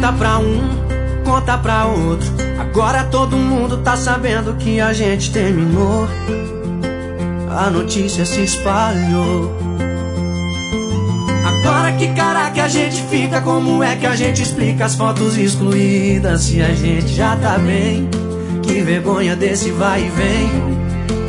Conta pra um, conta pra outro. Agora todo mundo tá sabendo que a gente terminou. A notícia se espalhou. Agora que cara que a gente fica, como é que a gente explica as fotos excluídas? Se a gente já tá bem, que vergonha desse vai e vem.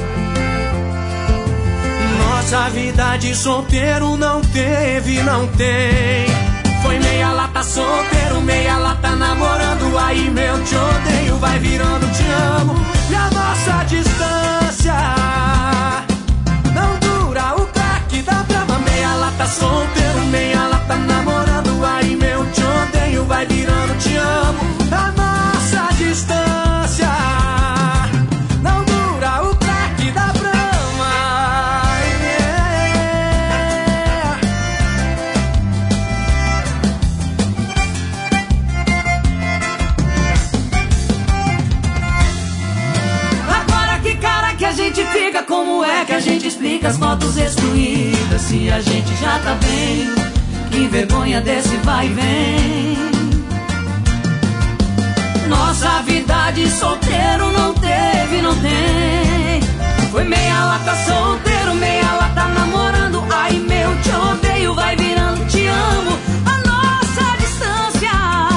Nossa vida de solteiro não teve, não tem. Foi meia lata solteiro, meia lata namorando. Aí meu te odeio vai virando te amo. E a nossa distância não dura o craque da brama. Meia lata solteiro, meia lata namorando. Aí meu te odeio vai virando te amo. A nossa distância não dura o craque da brama. A gente fica, como é que a gente explica as fotos excluídas? Se a gente já tá bem, que vergonha desse vai e vem. Nossa vida de solteiro não teve, não tem. Foi meia lata solteiro, meia lata namorando. Ai meu te odeio vai virando te amo. A nossa distância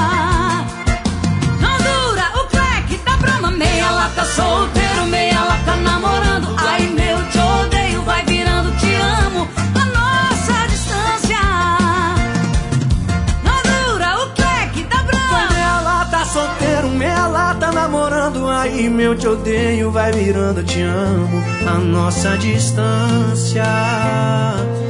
não dura o crack da brama. Meia lata solteiro, meia lata namorando. Ai meu te odeio vai virando te amo. A nossa distância não dura o crack da brama. Meia lata solteiro, meia lata namorando. Ai meu te odeio vai virando te amo. A nossa distância